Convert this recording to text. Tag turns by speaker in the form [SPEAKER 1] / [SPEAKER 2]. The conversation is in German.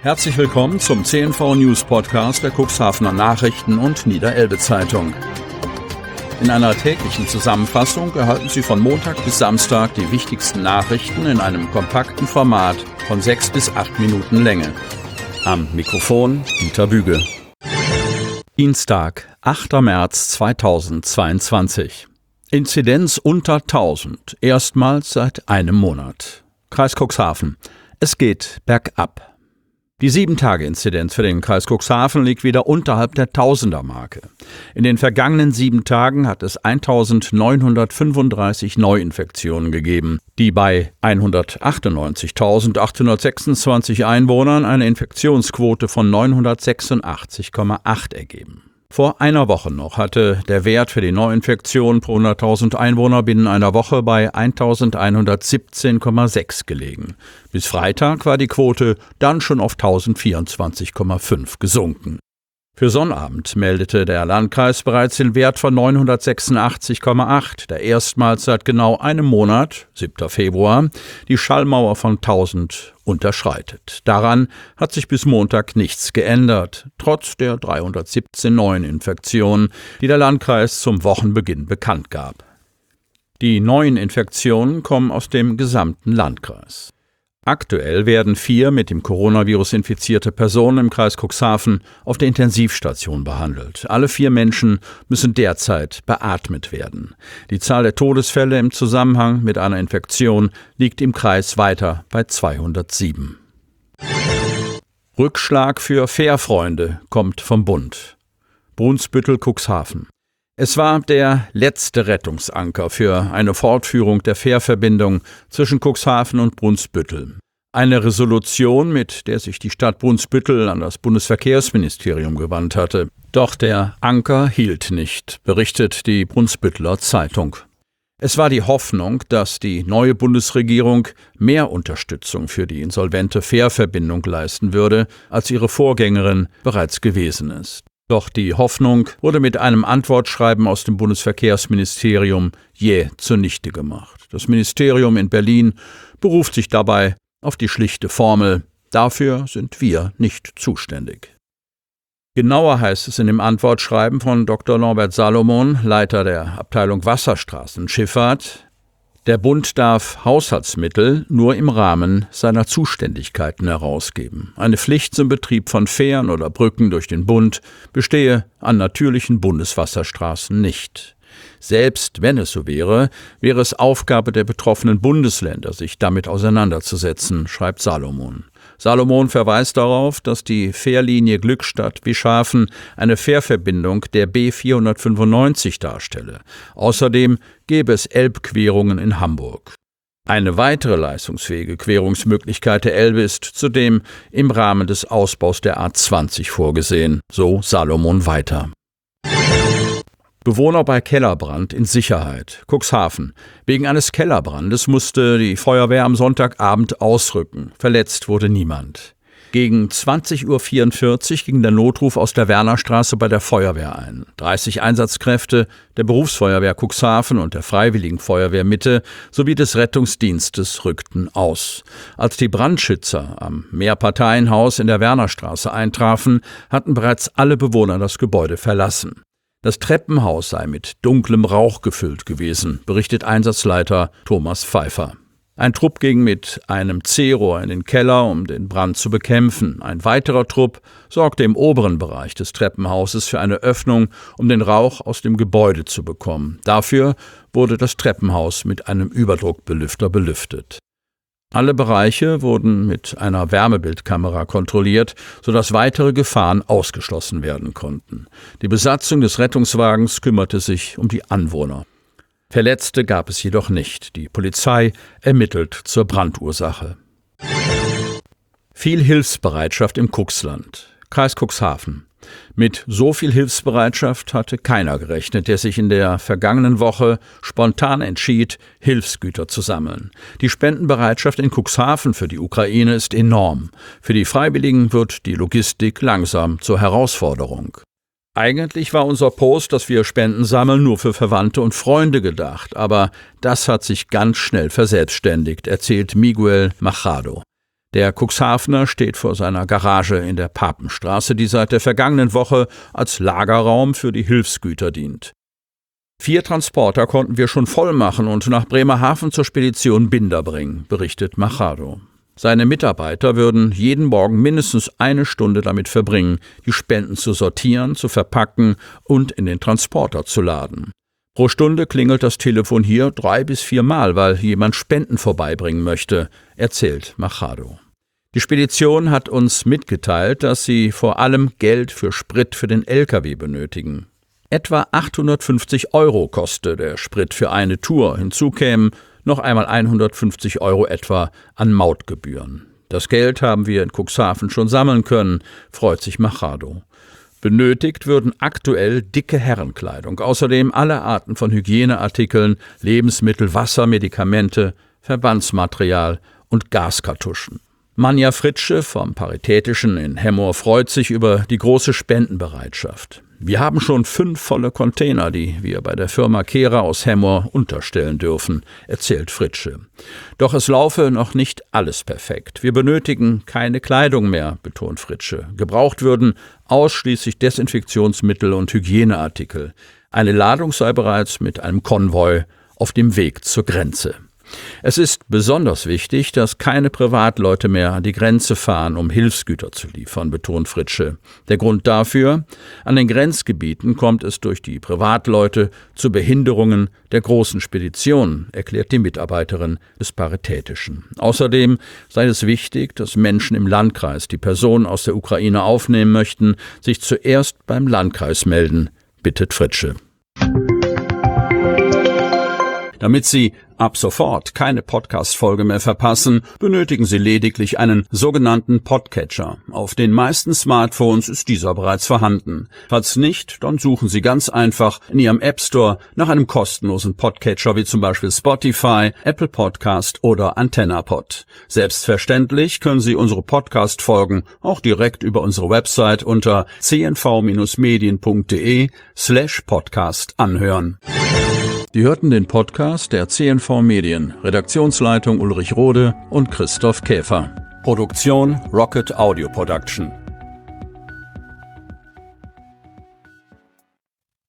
[SPEAKER 1] Herzlich willkommen zum CNV News Podcast der Cuxhavener Nachrichten und Niederelbe Zeitung. In einer täglichen Zusammenfassung erhalten Sie von Montag bis Samstag die wichtigsten Nachrichten in einem kompakten Format von 6 bis 8 Minuten Länge. Am Mikrofon Dieter Büge. Dienstag, 8. März 2022. Inzidenz unter 1000, erstmals seit einem Monat. Kreis Cuxhaven. Es geht bergab. Die 7-Tage-Inzidenz für den Kreis Cuxhaven liegt wieder unterhalb der Tausender-Marke. In den vergangenen 7 Tagen hat es 1.935 Neuinfektionen gegeben, die bei 198.826 Einwohnern eine Infektionsquote von 986,8 ergeben. Vor einer Woche noch hatte der Wert für die Neuinfektion pro 100.000 Einwohner binnen einer Woche bei 1.117,6 gelegen. Bis Freitag war die Quote dann schon auf 1.024,5 gesunken. Für Sonnabend meldete der Landkreis bereits den Wert von 986,8, der erstmals seit genau einem Monat, 7. Februar, die Schallmauer von 1000 unterschreitet. Daran hat sich bis Montag nichts geändert, trotz der 317 neuen Infektionen, die der Landkreis zum Wochenbeginn bekannt gab. Die neuen Infektionen kommen aus dem gesamten Landkreis. Aktuell werden 4 mit dem Coronavirus infizierte Personen im Kreis Cuxhaven auf der Intensivstation behandelt. Alle 4 Menschen müssen derzeit beatmet werden. Die Zahl der Todesfälle im Zusammenhang mit einer Infektion liegt im Kreis weiter bei 207. Rückschlag für Fährfreunde kommt vom Bund. Brunsbüttel, Cuxhaven. Es war der letzte Rettungsanker für eine Fortführung der Fährverbindung zwischen Cuxhaven und Brunsbüttel. Eine Resolution, mit der sich die Stadt Brunsbüttel an das Bundesverkehrsministerium gewandt hatte. Doch der Anker hielt nicht, berichtet die Brunsbütteler Zeitung. Es war die Hoffnung, dass die neue Bundesregierung mehr Unterstützung für die insolvente Fährverbindung leisten würde, als ihre Vorgängerin bereits gewesen ist. Doch die Hoffnung wurde mit einem Antwortschreiben aus dem Bundesverkehrsministerium jäh zunichte gemacht. Das Ministerium in Berlin beruft sich dabei auf die schlichte Formel: Dafür sind wir nicht zuständig. Genauer heißt es in dem Antwortschreiben von Dr. Norbert Salomon, Leiter der Abteilung Wasserstraßenschifffahrt: Der Bund darf Haushaltsmittel nur im Rahmen seiner Zuständigkeiten herausgeben. Eine Pflicht zum Betrieb von Fähren oder Brücken durch den Bund bestehe an natürlichen Bundeswasserstraßen nicht. Selbst wenn es so wäre, wäre es Aufgabe der betroffenen Bundesländer, sich damit auseinanderzusetzen, schreibt Salomon. Salomon verweist darauf, dass die Fährlinie Glückstadt-Wischhafen eine Fährverbindung der B495 darstelle. Außerdem gäbe es Elbquerungen in Hamburg. Eine weitere leistungsfähige Querungsmöglichkeit der Elbe ist zudem im Rahmen des Ausbaus der A20 vorgesehen, so Salomon weiter. Bewohner bei Kellerbrand in Sicherheit. Cuxhaven. Wegen eines Kellerbrandes musste die Feuerwehr am Sonntagabend ausrücken. Verletzt wurde niemand. Gegen 20.44 Uhr ging der Notruf aus der Wernerstraße bei der Feuerwehr ein. 30 Einsatzkräfte der Berufsfeuerwehr Cuxhaven und der Freiwilligen Feuerwehr Mitte sowie des Rettungsdienstes rückten aus. Als die Brandschützer am Mehrparteienhaus in der Wernerstraße eintrafen, hatten bereits alle Bewohner das Gebäude verlassen. Das Treppenhaus sei mit dunklem Rauch gefüllt gewesen, berichtet Einsatzleiter Thomas Pfeiffer. Ein Trupp ging mit einem C-Rohr in den Keller, um den Brand zu bekämpfen. Ein weiterer Trupp sorgte im oberen Bereich des Treppenhauses für eine Öffnung, um den Rauch aus dem Gebäude zu bekommen. Dafür wurde das Treppenhaus mit einem Überdruckbelüfter belüftet. Alle Bereiche wurden mit einer Wärmebildkamera kontrolliert, sodass weitere Gefahren ausgeschlossen werden konnten. Die Besatzung des Rettungswagens kümmerte sich um die Anwohner. Verletzte gab es jedoch nicht. Die Polizei ermittelt zur Brandursache. Viel Hilfsbereitschaft im Cuxland. Kreis Cuxhaven. Mit so viel Hilfsbereitschaft hatte keiner gerechnet, der sich in der vergangenen Woche spontan entschied, Hilfsgüter zu sammeln. Die Spendenbereitschaft in Cuxhaven für die Ukraine ist enorm. Für die Freiwilligen wird die Logistik langsam zur Herausforderung. Eigentlich war unser Post, dass wir Spenden sammeln, nur für Verwandte und Freunde gedacht, aber das hat sich ganz schnell verselbstständigt, erzählt Miguel Machado. Der Cuxhavener steht vor seiner Garage in der Papenstraße, die seit der vergangenen Woche als Lagerraum für die Hilfsgüter dient. 4 Transporter konnten wir schon voll machen und nach Bremerhaven zur Spedition Binder bringen, berichtet Machado. Seine Mitarbeiter würden jeden Morgen mindestens 1 Stunde damit verbringen, die Spenden zu sortieren, zu verpacken und in den Transporter zu laden. Pro Stunde klingelt das Telefon hier 3 bis 4 Mal, weil jemand Spenden vorbeibringen möchte, erzählt Machado. Die Spedition hat uns mitgeteilt, dass sie vor allem Geld für Sprit für den LKW benötigen. Etwa 850 € koste der Sprit für eine Tour. Hinzu kämen noch einmal 150 € etwa an Mautgebühren. Das Geld haben wir in Cuxhaven schon sammeln können, freut sich Machado. Benötigt würden aktuell dicke Herrenkleidung, außerdem alle Arten von Hygieneartikeln, Lebensmittel, Wasser, Medikamente, Verbandsmaterial und Gaskartuschen. Manja Fritsche vom Paritätischen in Hemmoor freut sich über die große Spendenbereitschaft. Wir haben schon 5 volle Container, die wir bei der Firma Kehrer aus Hemmoor unterstellen dürfen, erzählt Fritsche. Doch es laufe noch nicht alles perfekt. Wir benötigen keine Kleidung mehr, betont Fritsche. Gebraucht würden ausschließlich Desinfektionsmittel und Hygieneartikel. Eine Ladung sei bereits mit einem Konvoi auf dem Weg zur Grenze. Es ist besonders wichtig, dass keine Privatleute mehr an die Grenze fahren, um Hilfsgüter zu liefern, betont Fritsche. Der Grund dafür: an den Grenzgebieten kommt es durch die Privatleute zu Behinderungen der großen Speditionen, erklärt die Mitarbeiterin des Paritätischen. Außerdem sei es wichtig, dass Menschen im Landkreis, die Personen aus der Ukraine aufnehmen möchten, sich zuerst beim Landkreis melden, bittet Fritsche. Damit Sie ab sofort keine Podcast-Folge mehr verpassen, benötigen Sie lediglich einen sogenannten Podcatcher. Auf den meisten Smartphones ist dieser bereits vorhanden. Falls nicht, dann suchen Sie ganz einfach in Ihrem App Store nach einem kostenlosen Podcatcher wie zum Beispiel Spotify, Apple Podcast oder AntennaPod. Selbstverständlich können Sie unsere Podcast-Folgen auch direkt über unsere Website unter cnv-medien.de/podcast anhören. Sie hörten den Podcast der CNV Medien, Redaktionsleitung Ulrich Rode und Christoph Käfer. Produktion Rocket Audio Production.